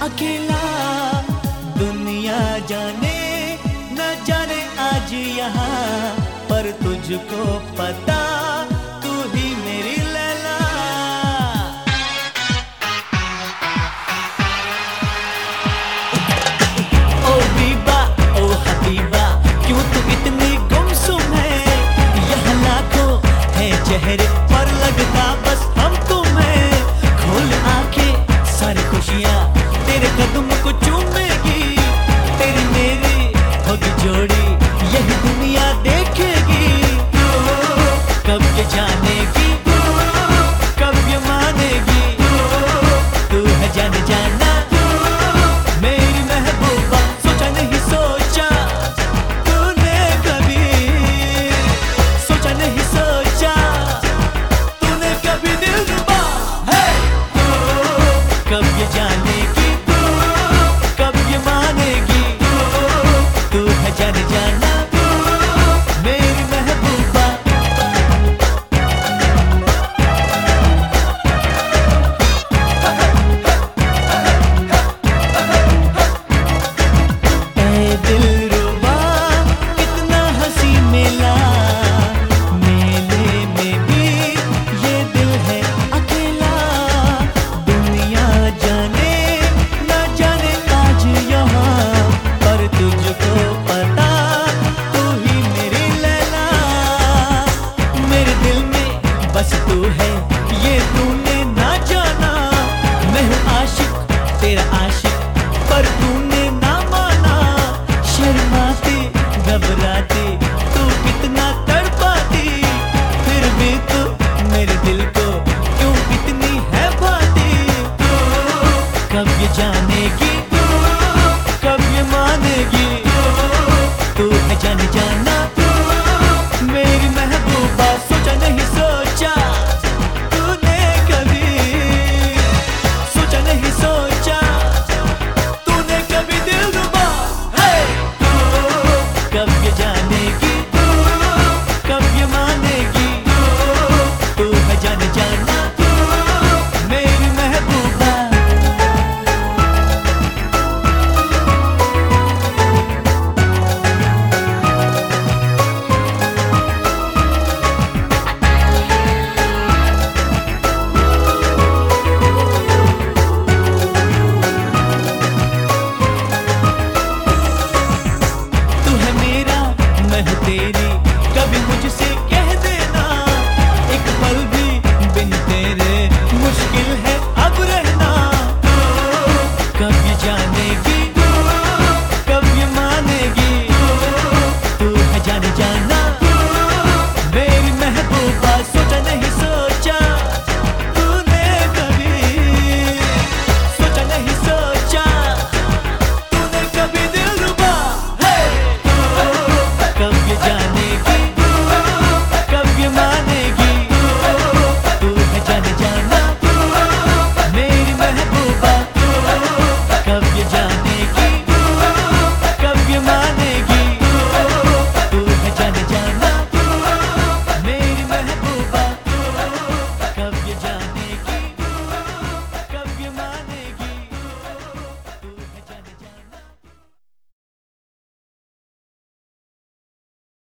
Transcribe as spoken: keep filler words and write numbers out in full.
अकेला। दुनिया जाने न जाने आज यहाँ, पर तुझको पता तू ही मेरी लैला। ओ बीबा ओ हबीबा, क्यों तू इतनी गुमसुम है? यहाँ लाखों है चेहरे पर लगता बस हम तुम है। खोल आंखें सारी खुशियाँ तेरे कदम को चूमेगी, तेरी मेरी होगी जोड़ी यही दुनिया देखेगी। कब ये जानेगी, कब ये मानेगी, तू है जाने जाना मेरी महबूबा। सोचा नहीं सोचा तूने कभी, सोचा नहीं सोचा तूने कभी दिलरुबा है। कब ये जानेगी, कब ये मानेगी, तू है जाने जाना मेरी महबूबा। ऐ दिलरुबा कितना हंसी मेला, मेले में भी ये दिल है अकेला। दुनिया जाने न जाने आज यहाँ, पर तुझको पता तू ही मेरी लैला। मेरे दिल में बस तू है ये तूने ना जाना। मैं हूँ आशिक तेरा आशिक, पर तूने ना माना। शर्माती घबराती